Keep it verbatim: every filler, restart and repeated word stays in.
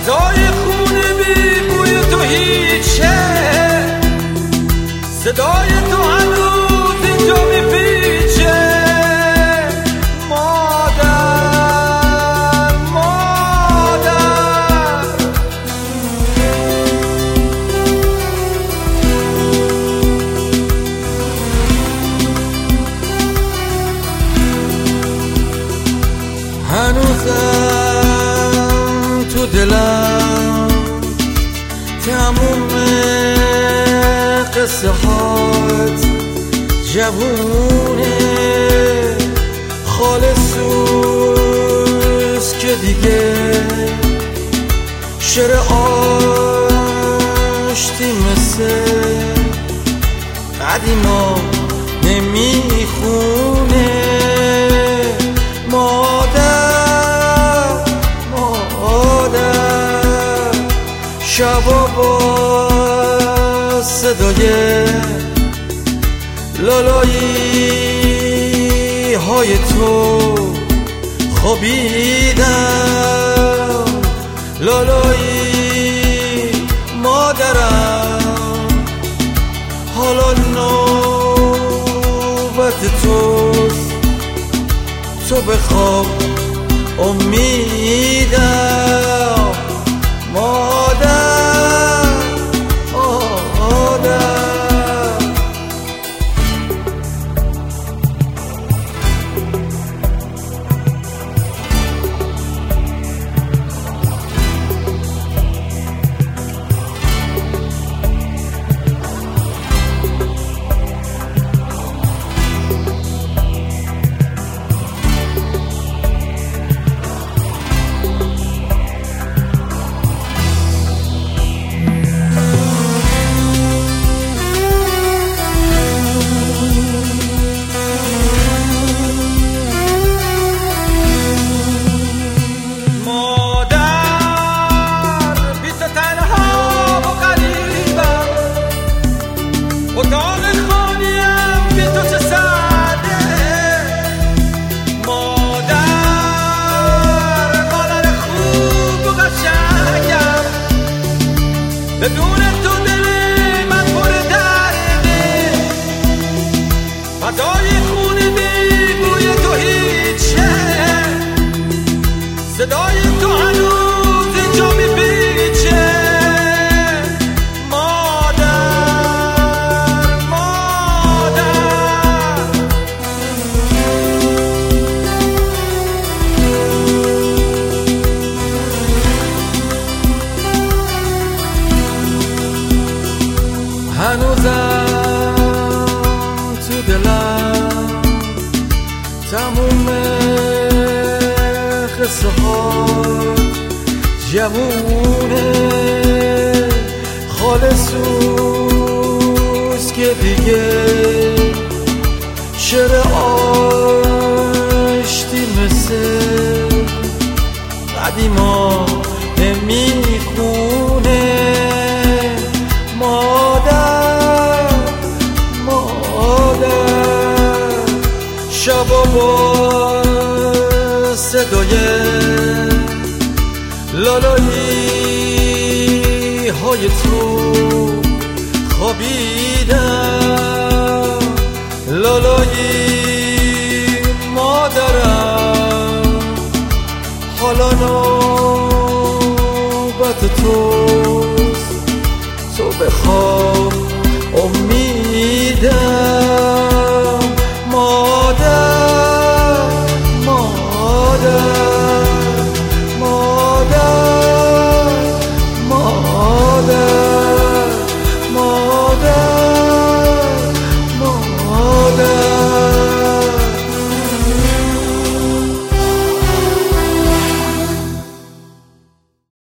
فضای خونه بی بوی تو هیچه، صدای تو هنوز اینجا میپیچه. مادر مادر هنوزم تو دلم تموم قصه هات جوونه، خالصوست که دیگه شعر آشتی مثل قدیما نمیخونه. مادر مادر شبا با صدای لالایی های تو خوابیدم. لالایی مادرم، حالا نوبت توست، تو بخواب امیدم. مادر مادر بدون تو دل من پر درده، فضای خونه بی بوی تو هیچه، صدای تو هنوز اینجا میپیچه. مادر مادر هنوزم تو دلم تموم قصه هات جوونه، خالصوست که دیگه شعر آشتی مثل قدیما نمیخونه. مادر مادر شبا با صدای لالایی های تو خوابیدم. لالایی مادرم، حالا نوبت توست، تو بخواب